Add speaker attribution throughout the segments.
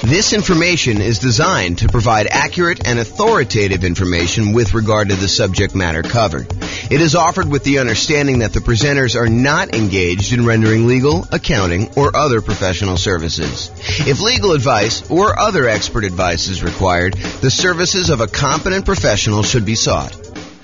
Speaker 1: This information is designed to provide accurate and authoritative information with regard to the subject matter covered. It is offered with the understanding that the presenters are not engaged in rendering legal, accounting, or other professional services. If legal advice or other expert advice is required, the services of a competent professional should be sought.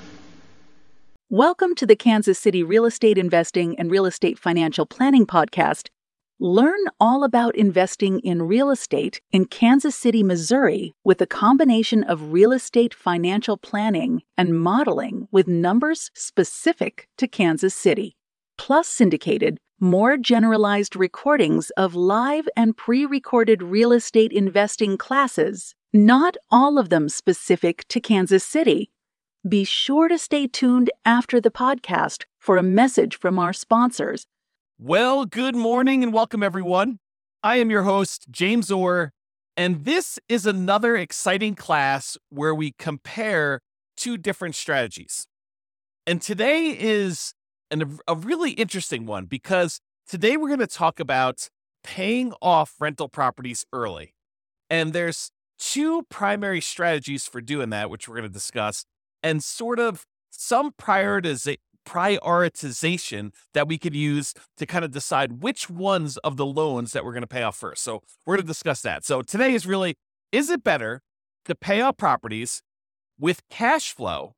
Speaker 2: Welcome to the Kansas City Real Estate Investing and Real Estate Financial Planning Podcast. Learn all about investing in real estate in Kansas City, Missouri, with a combination of real estate financial planning and modeling with numbers specific to Kansas City, plus syndicated, more generalized recordings of live and pre-recorded real estate investing classes, not all of them specific to Kansas City. Be sure to stay tuned after the podcast for a message from our sponsors.
Speaker 3: Well, good morning and welcome, everyone. I am your host, James Orr, and this is another exciting class where we compare two different strategies. And today is a really interesting one because today we're going to talk about paying off rental properties early. And there's two primary strategies for doing that, which we're going to discuss, and sort of some prioritization that we could use to kind of decide which ones of the loans that we're going to pay off first. So we're going to discuss that. So today is really, is it better to pay off properties with cash flow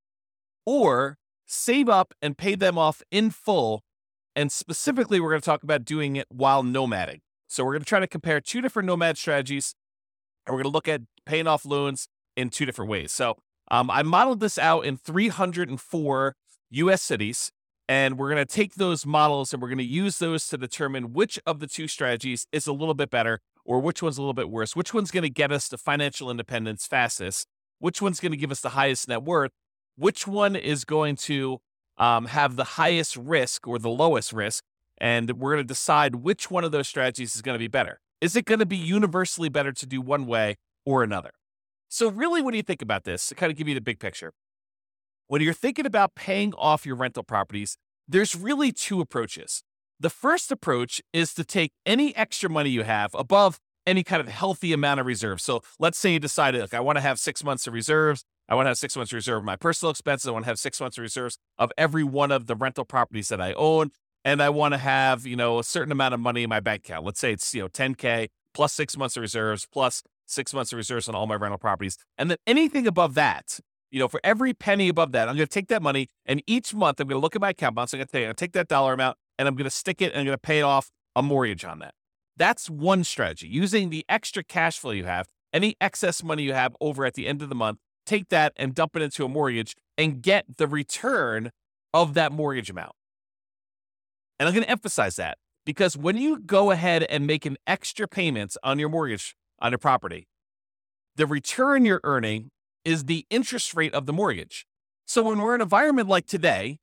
Speaker 3: or save up and pay them off in full? And specifically, we're going to talk about doing it while nomading. So we're going to try to compare two different nomad strategies, and we're going to look at paying off loans in two different ways. So I modeled this out in 304 U.S. cities, and we're going to take those models and we're going to use those to determine which of the two strategies is a little bit better or which one's a little bit worse, which one's going to get us to financial independence fastest, which one's going to give us the highest net worth, which one is going to have the highest risk or the lowest risk, and we're going to decide which one of those strategies is going to be better. Is it going to be universally better to do one way or another? So really, when you think about this, to kind of give you the big picture, when you're thinking about paying off your rental properties, there's really two approaches. The first approach is to take any extra money you have above any kind of healthy amount of reserves. So let's say you decided, look, I want to have 6 months of reserves. I want to have 6 months of reserve of my personal expenses. I want to have 6 months of reserves of every one of the rental properties that I own. And I want to have, a certain amount of money in my bank account. Let's say it's, $10K plus 6 months of reserves plus 6 months of reserves on all my rental properties. And then anything above that, for every penny above that, I'm going to take that money, and each month I'm going to look at my account balance. I'm going to take that dollar amount, and I'm going to stick it, and I'm going to pay off a mortgage on that. That's one strategy. Using the extra cash flow you have, any excess money you have over at the end of the month, take that and dump it into a mortgage and get the return of that mortgage amount. And I'm going to emphasize that because when you go ahead and make an extra payments on your mortgage on your property, the return you're earning is the interest rate of the mortgage. So when we're in an environment like today,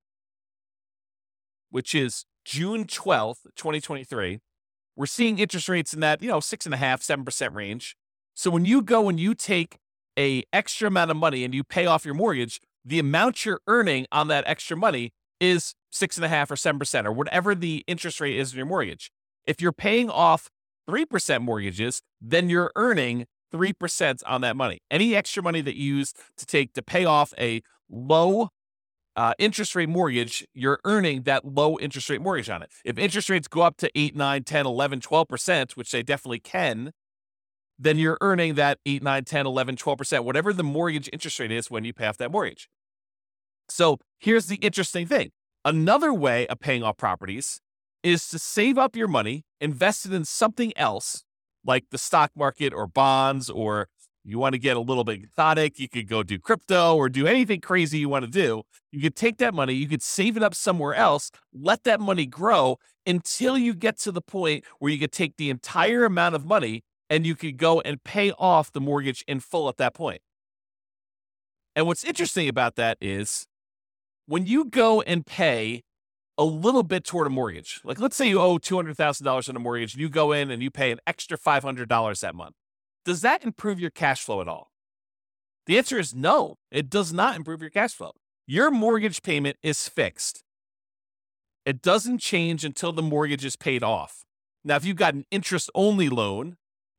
Speaker 3: which is June 12th, 2023, we're seeing interest rates in that, 6.5%, 7% range. So when you go and you take a extra amount of money and you pay off your mortgage, the amount you're earning on that extra money is 6.5% or 7% or whatever the interest rate is in your mortgage. If you're paying off 3% mortgages, then you're earning 3% on that money. Any extra money that you use to pay off a low interest rate mortgage, you're earning that low interest rate mortgage on it. If interest rates go up to 8, 9, 10, 11, 12%, which they definitely can, then you're earning that 8, 9, 10, 11, 12%, whatever the mortgage interest rate is when you pay off that mortgage. So here's the interesting thing. Another way of paying off properties is to save up your money, invest it in something else, like the stock market or bonds, or you want to get a little bit exotic, you could go do crypto or do anything crazy you want to do. You could take that money, you could save it up somewhere else, let that money grow until you get to the point where you could take the entire amount of money and you could go and pay off the mortgage in full at that point. And what's interesting about that is when you go and pay a little bit toward a mortgage, like let's say you owe $200,000 on a mortgage and you go in and you pay an extra $500 that month. Does that improve your cash flow at all? The answer is no, it does not improve your cash flow. Your mortgage payment is fixed. It doesn't change until the mortgage is paid off. Now, if you've got an interest-only loan,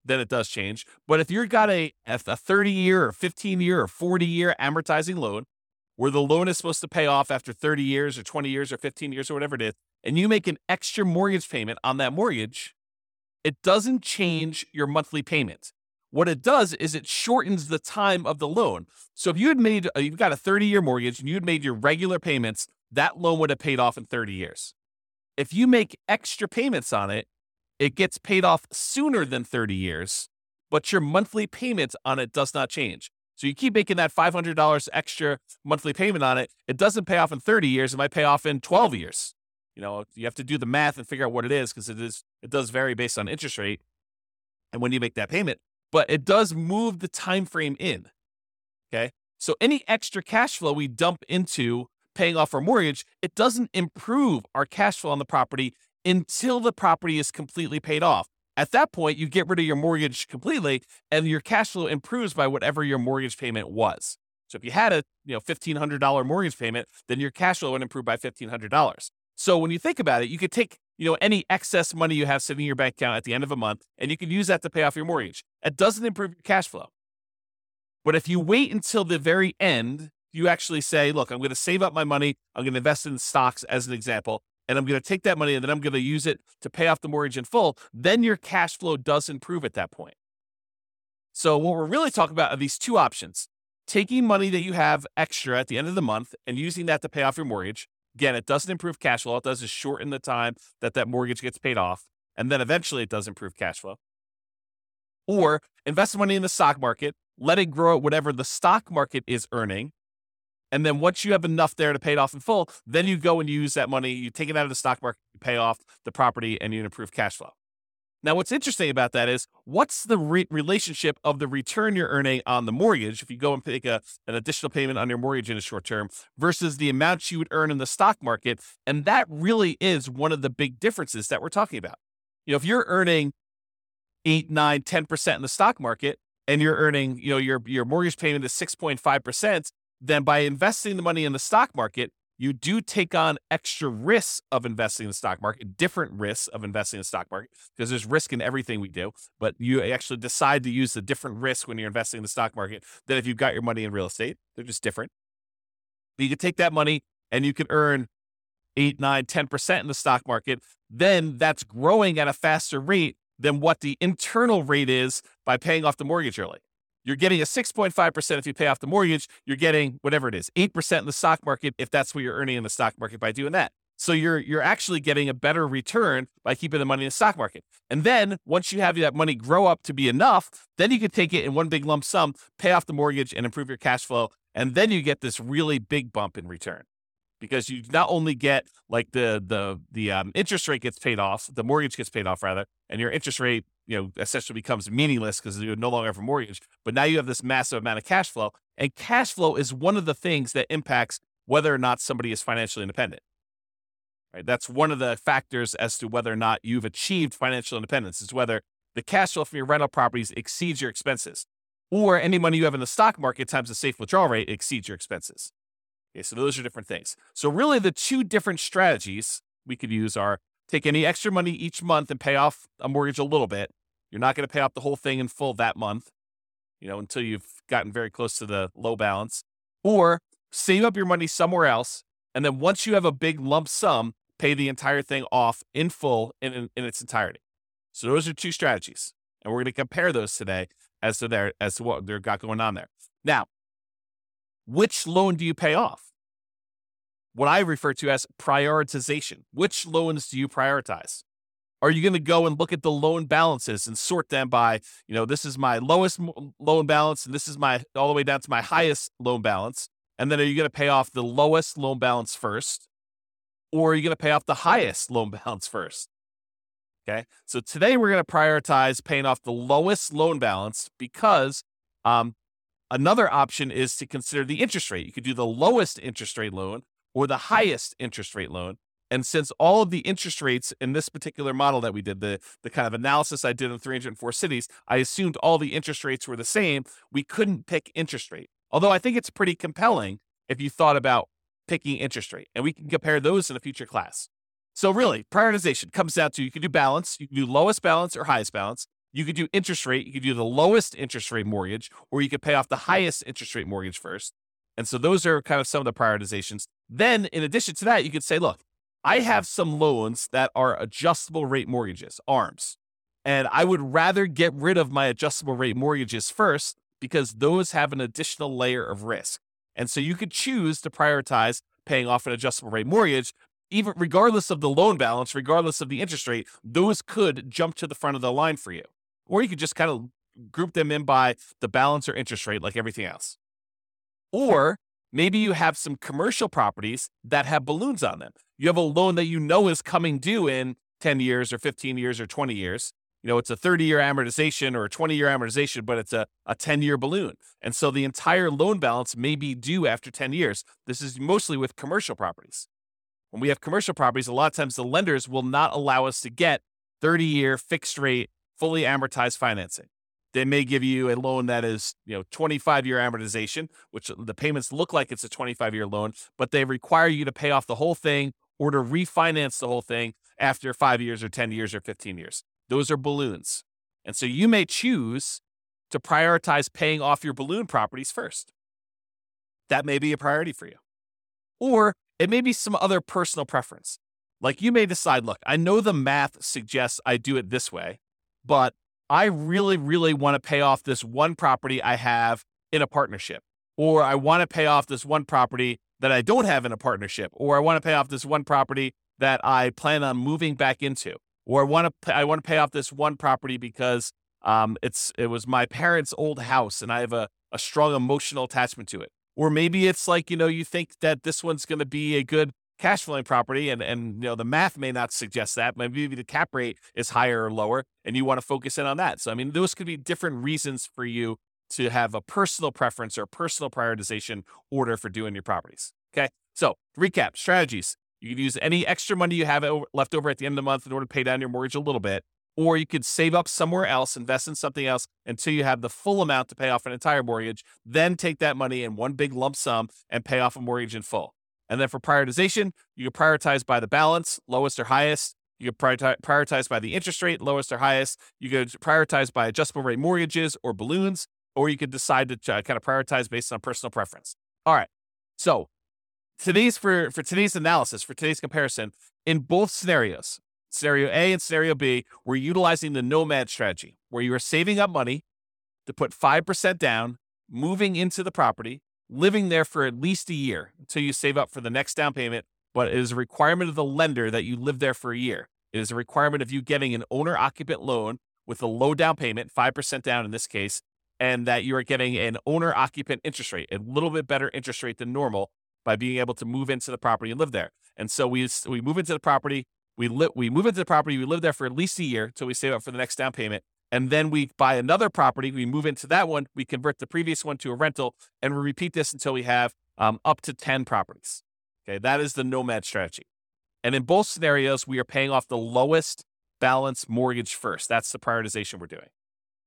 Speaker 3: then it does change. But if you've got a 30-year or 15-year or 40-year amortizing loan, where the loan is supposed to pay off after 30 years or 20 years or 15 years or whatever it is, and you make an extra mortgage payment on that mortgage, it doesn't change your monthly payment. What it does is it shortens the time of the loan. So if you've got a 30-year mortgage and you had made your regular payments, that loan would have paid off in 30 years. If you make extra payments on it, it gets paid off sooner than 30 years, but your monthly payment on it does not change. So you keep making that $500 extra monthly payment on it. It doesn't pay off in 30 years. It might pay off in 12 years. You have to do the math and figure out what it is, because it does vary based on interest rate and when you make that payment. But it does move the time frame in. Okay, so any extra cash flow we dump into paying off our mortgage, it doesn't improve our cash flow on the property until the property is completely paid off. At that point, you get rid of your mortgage completely, and your cash flow improves by whatever your mortgage payment was. So if you had a $1,500 mortgage payment, then your cash flow would improve by $1,500. So when you think about it, you could take any excess money you have sitting in your bank account at the end of a month, and you could use that to pay off your mortgage. It doesn't improve your cash flow. But if you wait until the very end, you actually say, look, I'm going to save up my money. I'm going to invest in stocks as an example, and I'm going to take that money and then I'm going to use it to pay off the mortgage in full. Then your cash flow does improve at that point. So what we're really talking about are these two options: taking money that you have extra at the end of the month and using that to pay off your mortgage. Again, it doesn't improve cash flow. All it does is shorten the time that mortgage gets paid off. And then eventually it does improve cash flow. Or invest money in the stock market, let it grow at whatever the stock market is earning. And then once you have enough there to pay it off in full, then you go and use that money, you take it out of the stock market, you pay off the property, and you improve cash flow. Now, what's interesting about that is, what's the relationship of the return you're earning on the mortgage, if you go and make an additional payment on your mortgage in the short term, versus the amount you would earn in the stock market? And that really is one of the big differences that we're talking about. If you're earning 8, 9, 10% in the stock market, and you're earning, your mortgage payment is 6.5%, then by investing the money in the stock market, you do take on extra risks of investing in the stock market, different risks of investing in the stock market, because there's risk in everything we do, but you actually decide to use the different risk when you're investing in the stock market than if you've got your money in real estate. They're just different. But you can take that money and you can earn 8, 9, 10% in the stock market. Then that's growing at a faster rate than what the internal rate is by paying off the mortgage early. You're getting a 6.5% if you pay off the mortgage. You're getting whatever it is, 8% in the stock market if that's what you're earning in the stock market by doing that. So you're actually getting a better return by keeping the money in the stock market. And then once you have that money grow up to be enough, then you can take it in one big lump sum, pay off the mortgage, and improve your cash flow. And then you get this really big bump in return, because you not only get like the interest rate gets paid off, the mortgage gets paid off rather, and your interest rate essentially becomes meaningless because you no longer have a mortgage. But now you have this massive amount of cash flow, and cash flow is one of the things that impacts whether or not somebody is financially independent. Right? That's one of the factors as to whether or not you've achieved financial independence, is whether the cash flow from your rental properties exceeds your expenses, or any money you have in the stock market times the safe withdrawal rate exceeds your expenses. Okay, so those are different things. So really the two different strategies we could use are take any extra money each month and pay off a mortgage a little bit. You're not going to pay off the whole thing in full that month, until you've gotten very close to the low balance, or save up your money somewhere else. And then once you have a big lump sum, pay the entire thing off in full in its entirety. So those are two strategies. And we're going to compare those today as to what they've got going on there. Now, which loan do you pay off? What I refer to as prioritization. Which loans do you prioritize? Are you going to go and look at the loan balances and sort them by, this is my lowest loan balance and this is my all the way down to my highest loan balance? And then are you going to pay off the lowest loan balance first? Or are you going to pay off the highest loan balance first? Okay. So today we're going to prioritize paying off the lowest loan balance, because another option is to consider the interest rate. You could do the lowest interest rate loan or the highest interest rate loan. And since all of the interest rates in this particular model that we did, the kind of analysis I did in 304 cities, I assumed all the interest rates were the same. We couldn't pick interest rate. Although I think it's pretty compelling if you thought about picking interest rate. And we can compare those in a future class. So really, prioritization comes down to, you can do balance. You can do lowest balance or highest balance. You could do interest rate. You could do the lowest interest rate mortgage, or you could pay off the highest interest rate mortgage first. And so those are kind of some of the prioritizations. Then in addition to that, you could say, look, I have some loans that are adjustable rate mortgages, ARMs. And I would rather get rid of my adjustable rate mortgages first because those have an additional layer of risk. And so you could choose to prioritize paying off an adjustable rate mortgage, even regardless of the loan balance, regardless of the interest rate. Those could jump to the front of the line for you. Or you could just kind of group them in by the balance or interest rate like everything else. Or maybe you have some commercial properties that have balloons on them. You have a loan that you know is coming due in 10 years or 15 years or 20 years. You know, it's a 30-year amortization or a 20-year amortization, but it's a 10-year balloon. And so the entire loan balance may be due after 10 years. This is mostly with commercial properties. When we have commercial properties, a lot of times the lenders will not allow us to get 30-year fixed rate, fully amortized financing. They may give you a loan that is, 25-year amortization, which the payments look like it's a 25-year loan, but they require you to pay off the whole thing or to refinance the whole thing after 5 years or 10 years or 15 years. Those are balloons. And so you may choose to prioritize paying off your balloon properties first. That may be a priority for you. Or it may be some other personal preference. Like you may decide, look, I know the math suggests I do it this way, but I really, really want to pay off this one property I have in a partnership. Or I want to pay off this one property that I don't have in a partnership. Or I want to pay off this one property that I plan on moving back into. Or I want to pay off this one property because it was my parents' old house and I have a strong emotional attachment to it. Or maybe it's like, you think that this one's going to be a good cash flowing property and the math may not suggest that. Maybe the cap rate is higher or lower and you want to focus in on that. So, those could be different reasons for you to have a personal preference or a personal prioritization order for doing your properties. Okay. So recap strategies. You could use any extra money you have left over at the end of the month in order to pay down your mortgage a little bit, or you could save up somewhere else, invest in something else until you have the full amount to pay off an entire mortgage, then take that money in one big lump sum and pay off a mortgage in full. And then for prioritization, you can prioritize by the balance, lowest or highest. You can prioritize by the interest rate, lowest or highest. You could prioritize by adjustable rate mortgages or balloons, or you could decide to kind of prioritize based on personal preference. All right. So for today's analysis, for today's comparison, in both scenarios, scenario A and scenario B, we're utilizing the nomad strategy, where you are saving up money to put 5% down, moving into the property, living there for at least a year until you save up for the next down payment. But it is a requirement of the lender that you live there for a year. It is a requirement of you getting an owner-occupant loan with a low down payment, 5% down in this case, and that you are getting an owner-occupant interest rate, a little bit better interest rate than normal by being able to move into the property and live there. And so we move into the property, we move into the property, we live there for at least a year until we save up for the next down payment. And then we buy another property, we move into that one, we convert the previous one to a rental, and we repeat this until we have up to 10 properties. Okay, that is the nomad strategy. And in both scenarios, we are paying off the lowest balance mortgage first. That's the prioritization we're doing.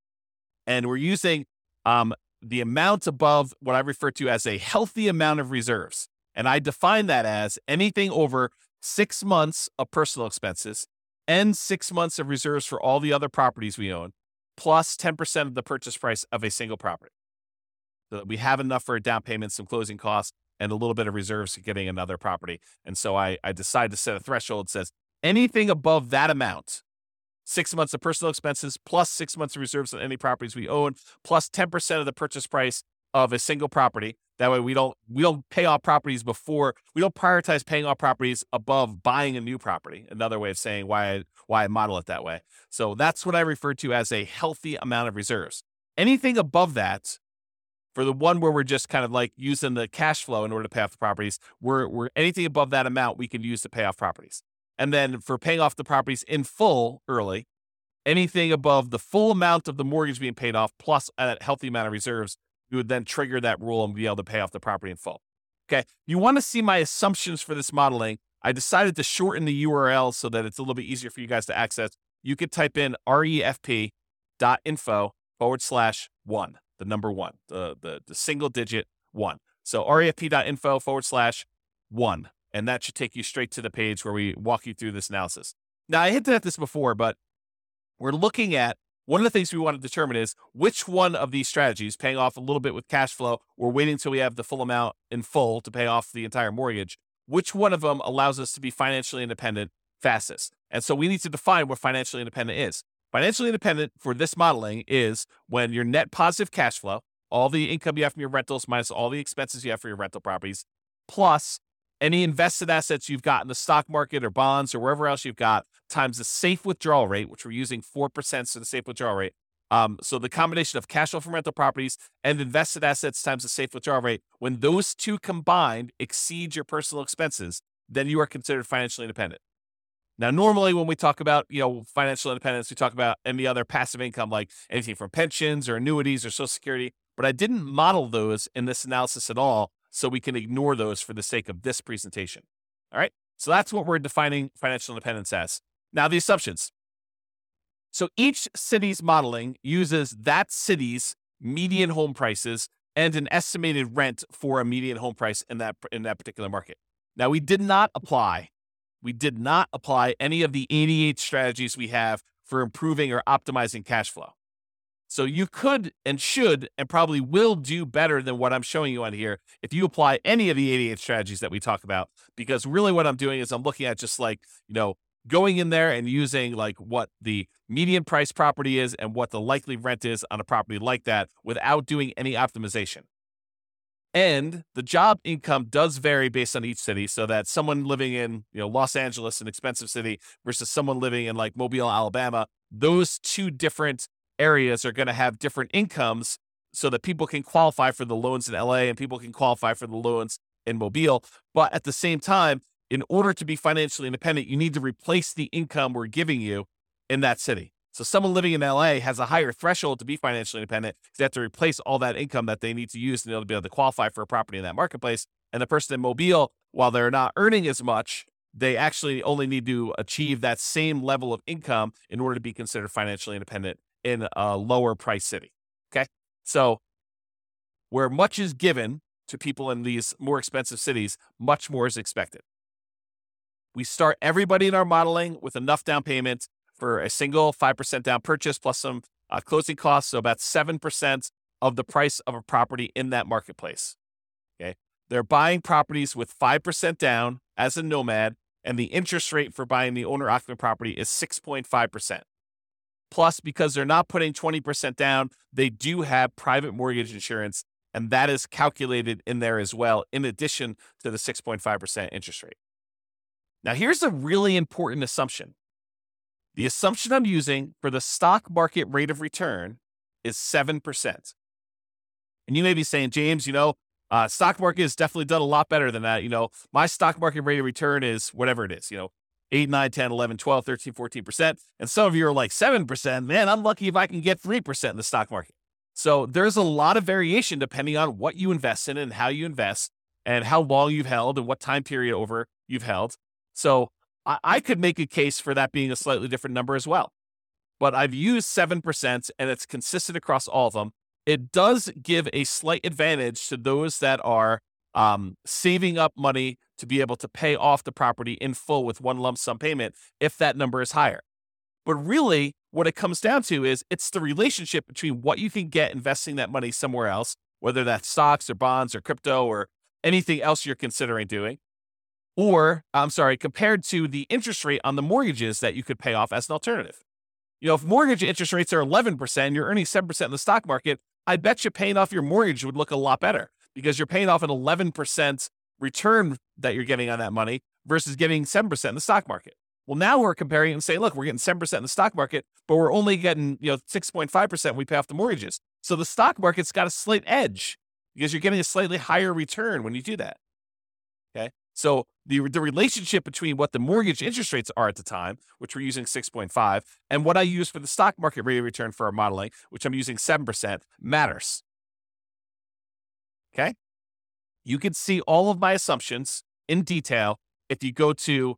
Speaker 3: And we're using the amount above what I refer to as a healthy amount of reserves. And I define that as anything over 6 months of personal expenses and 6 months of reserves for all the other properties we own, plus 10% of the purchase price of a single property. So that we have enough for a down payment, some closing costs, and a little bit of reserves for getting another property. And so I decide to set a threshold that says anything above that amount, 6 months of personal expenses, plus 6 months of reserves on any properties we own, plus 10% of the purchase price of a single property. That way we don't pay off properties before, we don't prioritize paying off properties above buying a new property. Another way of saying why I model it that way. So that's what I refer to as a healthy amount of reserves. Anything above that, for the one where we're just kind of like using the cash flow in order to pay off the properties, we're anything above that amount we can use to pay off properties. And then for paying off the properties in full early, anything above the full amount of the mortgage being paid off plus a healthy amount of reserves, you would then trigger that rule and be able to pay off the property in full. Okay. You want to see my assumptions for this modeling. I decided to shorten the URL so that it's a little bit easier for you guys to access. You could type in refp.info/1, the number one, the single digit 1. So refp.info/1. And that should take you straight to the page where we walk you through this analysis. Now, I hinted at this before, but we're looking at one of the things we want to determine is which one of these strategies, paying off a little bit with cash flow or waiting until we have the full amount in full to pay off the entire mortgage, which one of them allows us to be financially independent fastest? And so we need to define what financially independent is. Financially independent for this modeling is when your net positive cash flow, all the income you have from your rentals minus all the expenses you have for your rental properties, plus any invested assets you've got in the stock market or bonds or wherever else you've got, times the safe withdrawal rate, which we're using 4% to the safe withdrawal rate. So the combination of cash flow from rental properties and invested assets times the safe withdrawal rate, when those two combined exceed your personal expenses, then you are considered financially independent. Now, normally when we talk about, financial independence, we talk about any other passive income, like anything from pensions or annuities or Social Security, but I didn't model those in this analysis at all, so we can ignore those for the sake of this presentation. All right. So that's what we're defining financial independence as. Now, the assumptions. So each city's modeling uses that city's median home prices and an estimated rent for a median home price in that particular market. Now, we did not apply any of the 88 strategies we have for improving or optimizing cash flow. So you could and should and probably will do better than what I'm showing you on here if you apply any of the 88 strategies that we talk about, because really what I'm doing is I'm looking at just going in there and using what the median price property is and what the likely rent is on a property like that without doing any optimization. And the job income does vary based on each city, so that someone living in Los Angeles, an expensive city, versus someone living in Mobile, Alabama, those two different areas are going to have different incomes so that people can qualify for the loans in LA and people can qualify for the loans in Mobile. But at the same time, in order to be financially independent, you need to replace the income we're giving you in that city. So someone living in LA has a higher threshold to be financially independent because they have to replace all that income that they need to use to be able to qualify for a property in that marketplace. And the person in Mobile, while they're not earning as much, they actually only need to achieve that same level of income in order to be considered financially independent in a lower price city. Okay. So where much is given to people in these more expensive cities, much more is expected. We start everybody in our modeling with enough down payment for a single 5% down purchase plus some closing costs. So about 7% of the price of a property in that marketplace. Okay. They're buying properties with 5% down as a nomad, and the interest rate for buying the owner occupant property is 6.5%. Plus, because they're not putting 20% down, they do have private mortgage insurance, and that is calculated in there as well, in addition to the 6.5% interest rate. Now, here's a really important assumption. The assumption I'm using for the stock market rate of return is 7%. And you may be saying, James, stock market has definitely done a lot better than that. My stock market rate of return is whatever it is, 8, 9, 10, 11, 12, 13, 14%. And some of you are like 7%. Man, I'm lucky if I can get 3% in the stock market. So there's a lot of variation depending on what you invest in and how you invest and how long you've held and what time period over you've held. So I could make a case for that being a slightly different number as well. But I've used 7% and it's consistent across all of them. It does give a slight advantage to those that are saving up money to be able to pay off the property in full with one lump sum payment if that number is higher. But really, what it comes down to is it's the relationship between what you can get investing that money somewhere else, whether that's stocks or bonds or crypto or anything else you're considering doing, compared to the interest rate on the mortgages that you could pay off as an alternative. If mortgage interest rates are 11%, you're earning 7% in the stock market, I bet you paying off your mortgage would look a lot better because you're paying off an 11% return that you're getting on that money versus getting 7% in the stock market. Well, now we're comparing and saying, look, we're getting 7% in the stock market, but we're only getting 6.5% when we pay off the mortgages. So the stock market's got a slight edge because you're getting a slightly higher return when you do that. Okay. So the relationship between what the mortgage interest rates are at the time, which we're using 6.5, and what I use for the stock market rate of return for our modeling, which I'm using 7%, matters. Okay. You can see all of my assumptions in detail if you go to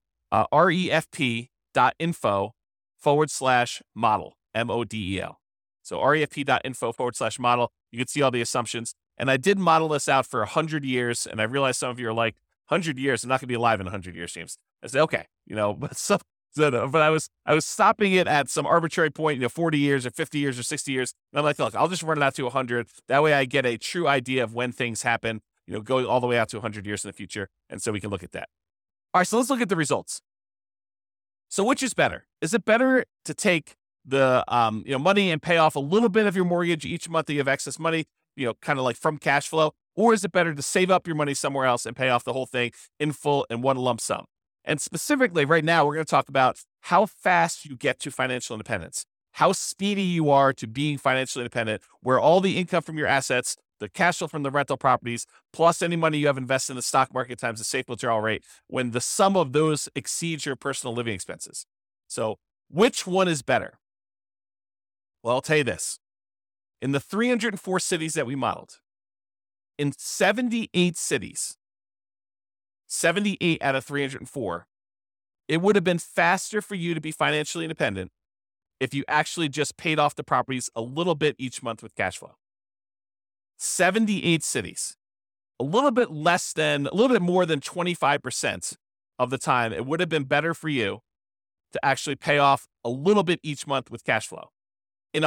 Speaker 3: refp.info/model, MODEL. So refp.info/model, you can see all the assumptions. And I did model this out for 100 years. And I realize some of you are like, 100 years, I'm not going to be alive in 100 years, James. I said, okay, but But I was stopping it at some arbitrary point, 40 years or 50 years or 60 years. And I'm like, look, I'll just run it out to 100. That way I get a true idea of when things happen, going all the way out to 100 years in the future. And so we can look at that. All right, so let's look at the results. So which is better? Is it better to take the money and pay off a little bit of your mortgage each month that you have excess money, kind of like from cash flow? Or is it better to save up your money somewhere else and pay off the whole thing in full in one lump sum? And specifically right now, we're going to talk about how fast you get to financial independence, how speedy you are to being financially independent, where all the income from your assets, the cash flow from the rental properties, plus any money you have invested in the stock market times the safe withdrawal rate, when the sum of those exceeds your personal living expenses. So which one is better? Well, I'll tell you this. In the 304 cities that we modeled, in 78 cities, 78 out of 304, it would have been faster for you to be financially independent if you actually just paid off the properties a little bit each month with cash flow. 78 cities, a little bit more than 25% of the time, it would have been better for you to actually pay off a little bit each month with cash flow. In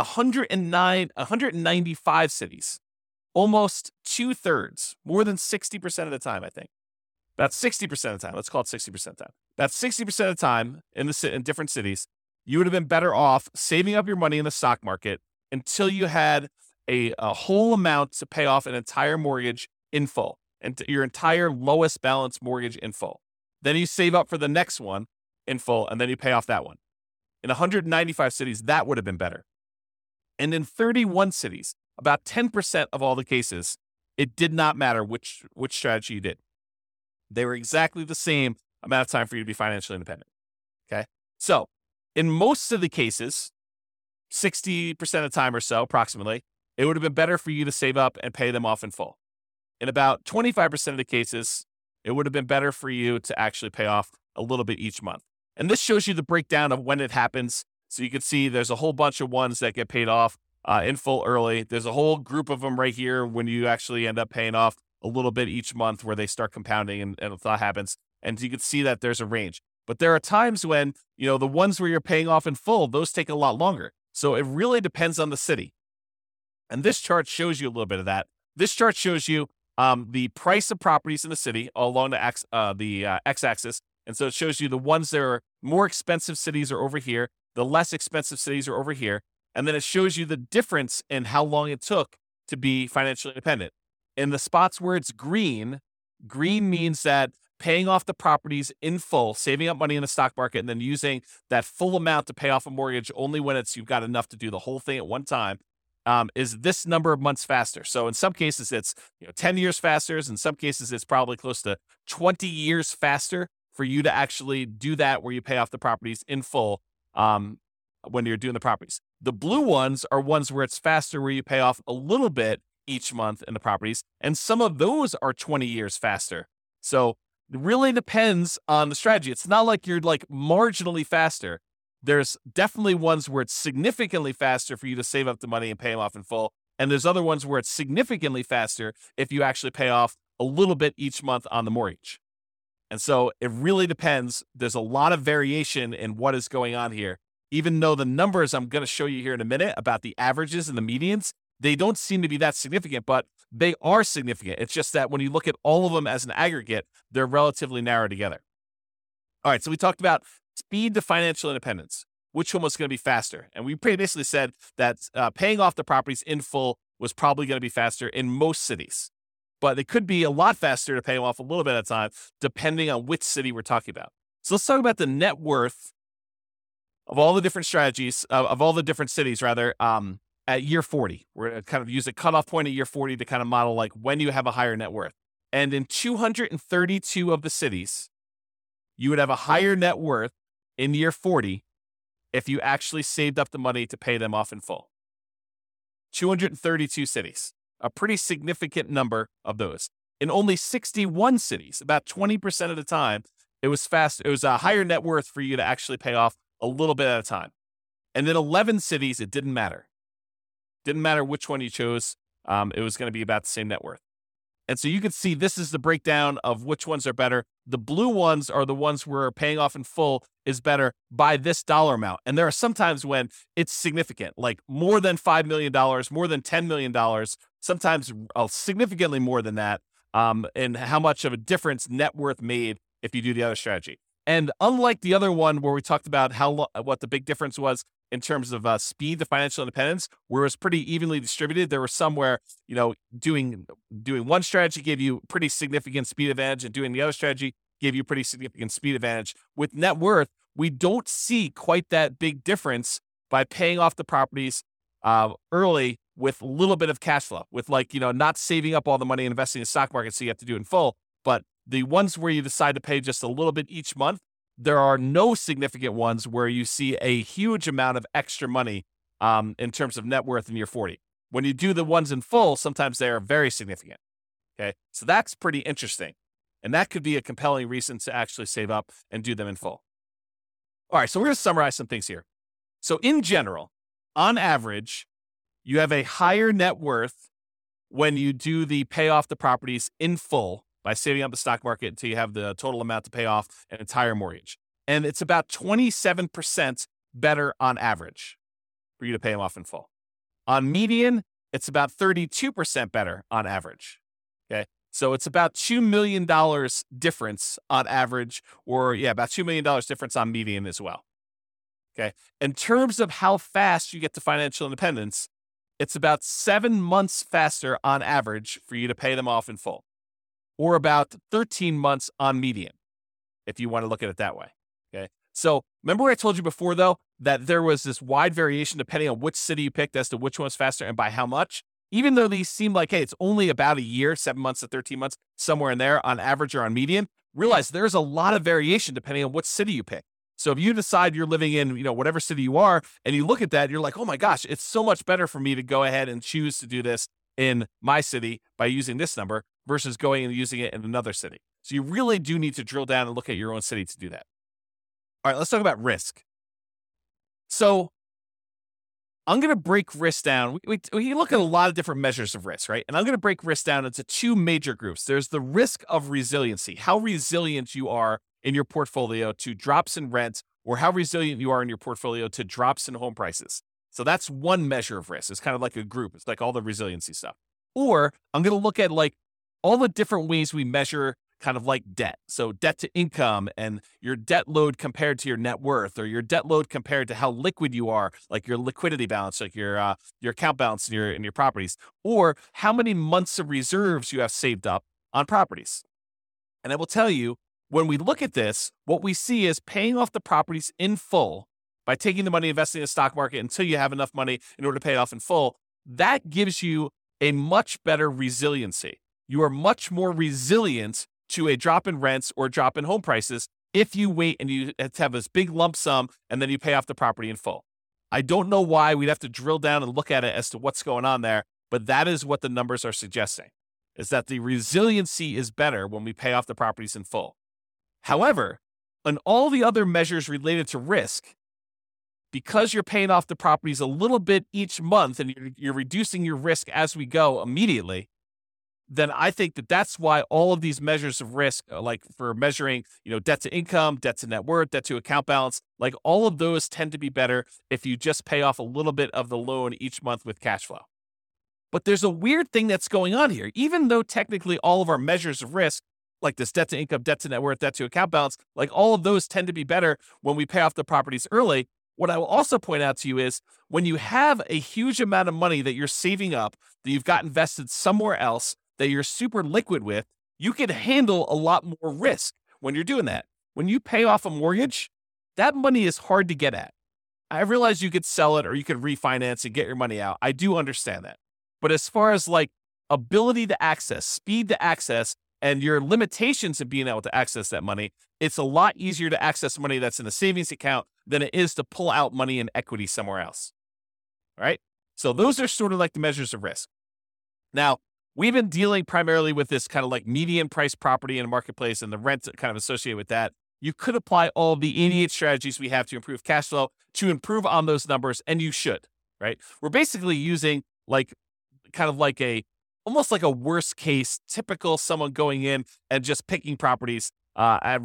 Speaker 3: 195 cities, almost 2/3, more than 60% of the time, I think. About 60% of the time, let's call it 60% of the time. About 60% of the time in different cities, you would have been better off saving up your money in the stock market until you had a whole amount to pay off an entire mortgage in full, and your entire lowest balance mortgage in full. Then you save up for the next one in full, and then you pay off that one. In 195 cities, that would have been better. And in 31 cities, about 10% of all the cases, it did not matter which strategy you did. They were exactly the same amount of time for you to be financially independent. Okay. So in most of the cases, 60% of the time or so, approximately, it would have been better for you to save up and pay them off in full. In about 25% of the cases, it would have been better for you to actually pay off a little bit each month. And this shows you the breakdown of when it happens. So you can see there's a whole bunch of ones that get paid off in full early. There's a whole group of them right here when you actually end up paying off a little bit each month where they start compounding and that happens. And you can see that there's a range. But there are times when, the ones where you're paying off in full, those take a lot longer. So it really depends on the city. And this chart shows you a little bit of that. This chart shows you the price of properties in the city along the x-axis. And so it shows you the ones that are more expensive cities are over here. The less expensive cities are over here. And then it shows you the difference in how long it took to be financially independent. In the spots where it's green means that paying off the properties in full, saving up money in the stock market, and then using that full amount to pay off a mortgage only when you've got enough to do the whole thing at one time, is this number of months faster. So in some cases, it's 10 years faster. In some cases, it's probably close to 20 years faster for you to actually do that where you pay off the properties in full when you're doing the properties. The blue ones are ones where it's faster, where you pay off a little bit each month in the properties. And some of those are 20 years faster. So it really depends on the strategy. It's not like you're like marginally faster. There's definitely ones where it's significantly faster for you to save up the money and pay them off in full. And there's other ones where it's significantly faster if you actually pay off a little bit each month on the mortgage. And so it really depends. There's a lot of variation in what is going on here. Even though the numbers I'm going to show you here in a minute about the averages and the medians, they don't seem to be that significant, but they are significant. It's just that when you look at all of them as an aggregate, they're relatively narrow together. All right, so we talked about speed to financial independence. Which one was going to be faster? And we basically said that paying off the properties in full was probably going to be faster in most cities. But it could be a lot faster to pay them off a little bit at a time, depending on which city we're talking about. So let's talk about the net worth of all the different strategies, of all the different cities, rather, at year 40. We're going to kind of use a cutoff point at year 40 to kind of model like when you have a higher net worth. And in 232 of the cities, you would have a higher net worth in year 40 if you actually saved up the money to pay them off in full. 232 cities, a pretty significant number of those. In only 61 cities, about 20% of the time, it was a higher net worth for you to actually pay off a little bit at a time. And in 11 cities, it didn't matter. Didn't matter which one you chose. It was going to be about the same net worth. And so you can see this is the breakdown of which ones are better. The blue ones are the ones where paying off in full is better by this dollar amount. And there are some times when it's significant, like more than $5 million, more than $10 million, sometimes significantly more than that, and how much of a difference net worth made if you do the other strategy. And unlike the other one where we talked about what the big difference was in terms of speed to financial independence, where it was pretty evenly distributed, there were some where, doing one strategy gave you pretty significant speed advantage and doing the other strategy gave you pretty significant speed advantage. With net worth, we don't see quite that big difference by paying off the properties early with a little bit of cash flow, with not saving up all the money and investing in the stock market so you have to do it in full. But the ones where you decide to pay just a little bit each month, there are no significant ones where you see a huge amount of extra money in terms of net worth in year 40. When you do the ones in full, sometimes they are very significant. Okay, so that's pretty interesting. And that could be a compelling reason to actually save up and do them in full. All right, so we're going to summarize some things here. So in general, on average, you have a higher net worth when you do the pay off the properties in full by saving up the stock market until you have the total amount to pay off an entire mortgage. And it's about 27% better on average for you to pay them off in full. On median, it's about 32% better on average. Okay. So it's about $2 million difference on average, or about $2 million difference on median as well. Okay. In terms of how fast you get to financial independence, it's about 7 months faster on average for you to pay them off in full, or about 13 months on median, if you want to look at it that way. Okay. So remember I told you before, though, that there was this wide variation depending on which city you picked as to which one's faster and by how much. Even though these seem like, hey, it's only about a year, 7 months to 13 months, somewhere in there on average or on median, realize there's a lot of variation depending on what city you pick. So if you decide you're living in, whatever city you are, and you look at that, you're like, oh my gosh, it's so much better for me to go ahead and choose to do this in my city by using this number versus going and using it in another city. So you really do need to drill down and look at your own city to do that. All right, let's talk about risk. So I'm going to break risk down. We look at a lot of different measures of risk, right? And I'm going to break risk down into two major groups. There's the risk of resiliency, how resilient you are in your portfolio to drops in rent, or how resilient you are in your portfolio to drops in home prices. So that's one measure of risk. It's kind of like a group. It's like all the resiliency stuff. Or I'm going to look at like all the different ways we measure kind of like debt. So debt to income and your debt load compared to your net worth, or your debt load compared to how liquid you are, like your liquidity balance, like your account balance in your properties, or how many months of reserves you have saved up on properties. And I will tell you, when we look at this, what we see is paying off the properties in full by taking the money, investing in the stock market until you have enough money in order to pay it off in full. That gives you a much better resiliency. You are much more resilient to a drop in rents or drop in home prices if you wait and you have this big lump sum and then you pay off the property in full. I don't know why. We'd have to drill down and look at it as to what's going on there, but that is what the numbers are suggesting, is that the resiliency is better when we pay off the properties in full. However, on all the other measures related to risk, because you're paying off the properties a little bit each month and you're reducing your risk as we go immediately, then I think that that's why all of these measures of risk, like for measuring, debt to income, debt to net worth, debt to account balance, like all of those tend to be better if you just pay off a little bit of the loan each month with cash flow. But there's a weird thing that's going on here. Even though technically all of our measures of risk, like this debt to income, debt to net worth, debt to account balance, like all of those tend to be better when we pay off the properties early. What I will also point out to you is when you have a huge amount of money that you're saving up, that you've got invested somewhere else, that you're super liquid with, you can handle a lot more risk when you're doing that. When you pay off a mortgage, that money is hard to get at. I realize you could sell it or you could refinance and get your money out. I do understand that. But as far as like ability to access, speed to access, and your limitations of being able to access that money, it's a lot easier to access money that's in a savings account than it is to pull out money in equity somewhere else. All right? So those are sort of like the measures of risk. Now, we've been dealing primarily with this kind of like median price property in a marketplace and the rent kind of associated with that. You could apply all the 88 strategies we have to improve cash flow to improve on those numbers, and you should, right? We're basically using like kind of like almost like a worst case, typical someone going in and just picking properties at random.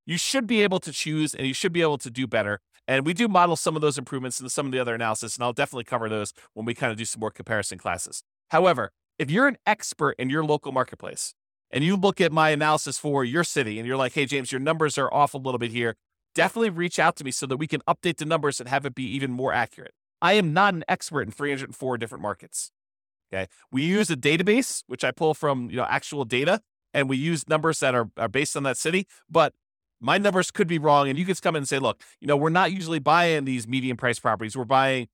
Speaker 3: you should be able to choose and you should be able to do better. And we do model some of those improvements in some of the other analysis, and I'll definitely cover those when we kind of do some more comparison classes. However, if you're an expert in your local marketplace and you look at my analysis for your city and you're like, hey, James, your numbers are off a little bit here, definitely reach out to me so that we can update the numbers and have it be even more accurate. I am not an expert in 304 different markets. Okay. We use a database, which I pull from, actual data, and we use numbers that are based on that city, but my numbers could be wrong. And you can come in and say, look, we're not usually buying these medium price properties. We're buying,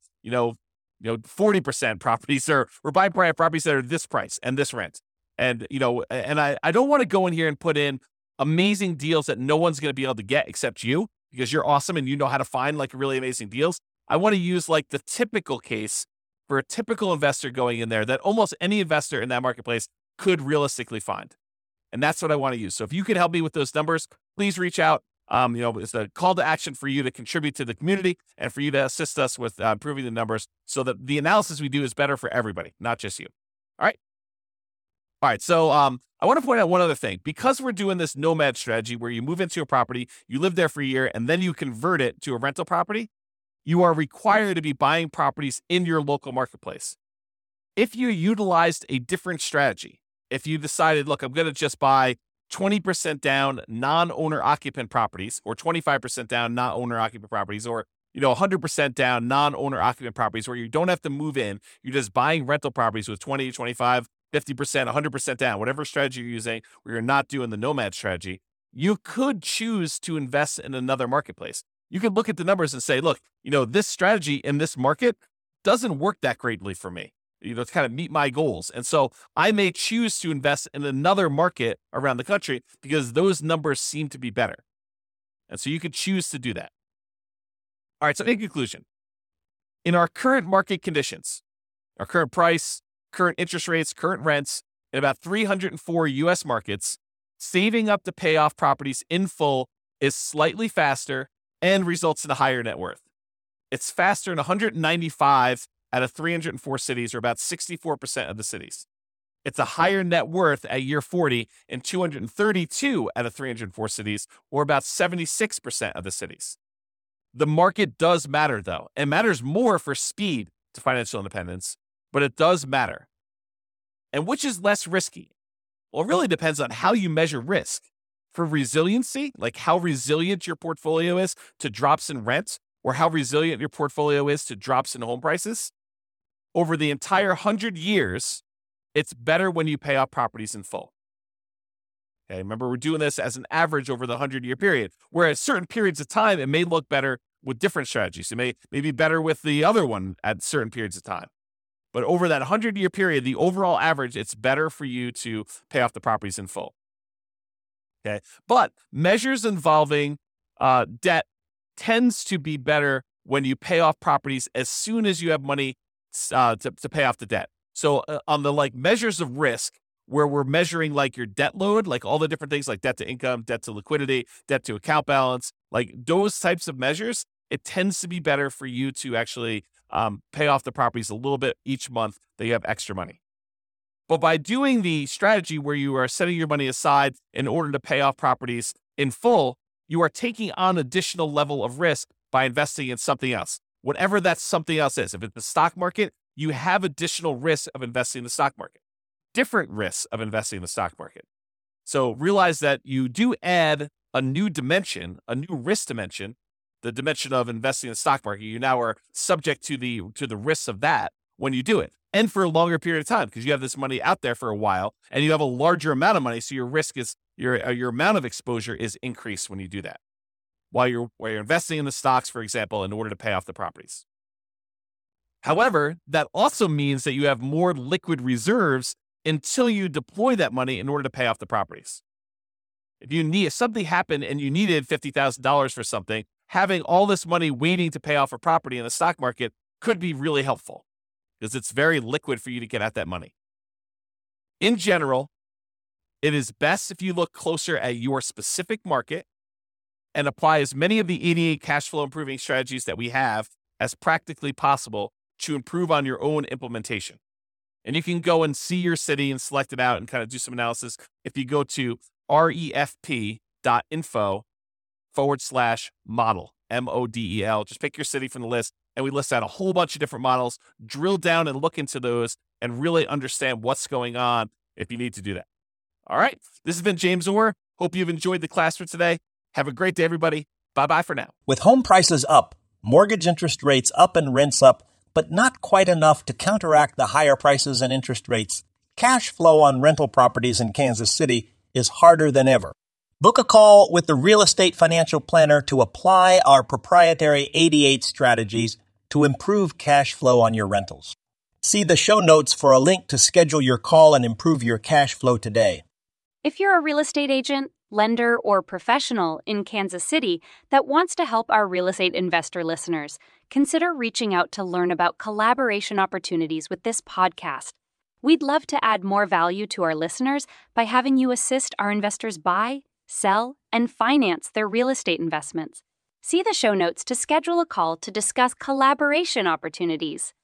Speaker 3: 40% properties, or we're buying properties that are this price and this rent. And, I don't want to go in here and put in amazing deals that no one's going to be able to get except you, because you're awesome and you know how to find like really amazing deals. I want to use like the typical case for a typical investor going in there that almost any investor in that marketplace could realistically find. And that's what I want to use. So if you could help me with those numbers, please reach out. It's a call to action for you to contribute to the community and for you to assist us with improving the numbers so that the analysis we do is better for everybody, not just you. All right. So I want to point out one other thing. Because we're doing this nomad strategy where you move into a property, you live there for a year, and then you convert it to a rental property, you are required to be buying properties in your local marketplace. If you utilized a different strategy, if you decided, look, I'm going to just buy 20% down non-owner occupant properties, or 25% down non-owner occupant properties, or 100% down non-owner occupant properties where you don't have to move in, you're just buying rental properties with 20, 25, 50%, 100% down, whatever strategy you're using, where you're not doing the nomad strategy, you could choose to invest in another marketplace. You could look at the numbers and say, look, this strategy in this market doesn't work that greatly for me, to kind of meet my goals. And so I may choose to invest in another market around the country because those numbers seem to be better. And so you could choose to do that. All right. So in conclusion, in our current market conditions, our current price, current interest rates, current rents, in about 304 U.S. markets, saving up to pay off properties in full is slightly faster and results in a higher net worth. It's faster in 195 out of 304 cities, or about 64% of the cities. It's a higher net worth at year 40 in 232 out of 304 cities, or about 76% of the cities. The market does matter, though. It matters more for speed to financial independence, but it does matter. And which is less risky? Well, it really depends on how you measure risk. For resiliency, like how resilient your portfolio is to drops in rent, or how resilient your portfolio is to drops in home prices, over the entire 100 years, it's better when you pay off properties in full. Okay, remember, we're doing this as an average over the 100-year period, where at certain periods of time, it may look better with different strategies. It may be better with the other one at certain periods of time. But over that 100-year period, the overall average, it's better for you to pay off the properties in full. Okay, but measures involving debt tends to be better when you pay off properties as soon as you have money to pay off the debt. So on the measures of risk, where we're measuring your debt load, all the different things like debt to income, debt to liquidity, debt to account balance, those types of measures, it tends to be better for you to actually pay off the properties a little bit each month that you have extra money. But by doing the strategy where you are setting your money aside in order to pay off properties in full, you are taking on additional level of risk by investing in something else, whatever that something else is. If it's the stock market, you have additional risks of investing in the stock market, different risks of investing in the stock market. So realize that you do add a new dimension, a new risk dimension, the dimension of investing in the stock market. You now are subject to the risks of that when you do it, and for a longer period of time, because you have this money out there for a while and you have a larger amount of money. So your risk is your amount of exposure is increased when you do that while you're investing in the stocks, for example, in order to pay off the properties. However, that also means that you have more liquid reserves until you deploy that money in order to pay off the properties. If something happened and you needed $50,000 for something, having all this money waiting to pay off a property in the stock market could be really helpful, because it's very liquid for you to get at that money. In general, it is best if you look closer at your specific market and apply as many of the 88 cash flow improving strategies that we have as practically possible to improve on your own implementation. And you can go and see your city and select it out and kind of do some analysis. If you go to refp.info model, MODEL. Just pick your city from the list, and we list out a whole bunch of different models. Drill down and look into those and really understand what's going on if you need to do that. All right, this has been James Orr. Hope you've enjoyed the class for today. Have a great day, everybody. Bye-bye for now.
Speaker 4: With home prices up, mortgage interest rates up and rents up, but not quite enough to counteract the higher prices and interest rates, cash flow on rental properties in Kansas City is harder than ever. Book a call with the Real Estate Financial Planner to apply our proprietary 88 strategies to improve cash flow on your rentals. See the show notes for a link to schedule your call and improve your cash flow today.
Speaker 5: If you're a real estate agent, lender, or professional in Kansas City that wants to help our real estate investor listeners, consider reaching out to learn about collaboration opportunities with this podcast. We'd love to add more value to our listeners by having you assist our investors buy, sell, and finance their real estate investments. See the show notes to schedule a call to discuss collaboration opportunities.